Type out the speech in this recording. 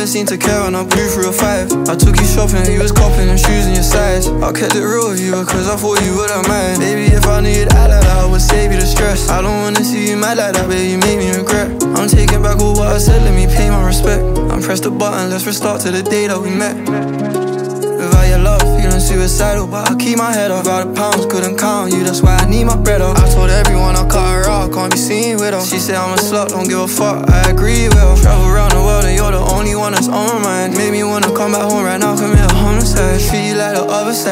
didn't seem to care when I blew through a 5. I took you shopping, you was copping and shoes in your size. I kept it real with you because I thought you wouldn't mind. Baby, if I knew you'd act like that, I would save you the stress. I don't wanna see you mad like that, baby, you made me regret. I'm taking back all what I said, let me pay my respect. I'm press the button, let's restart to the day that we met. Without your love, feeling suicidal, but I keep my head up. About the pounds, couldn't count you, that's why I need my bread up. I told everyone I cut her out, can't be seen with her. She said I'm a slut, don't give a fuck, I agree with her. Travel around the world and you're the only one that's on my mind. Made me wanna come back home right now, commit a homicide. Treat you like the other side.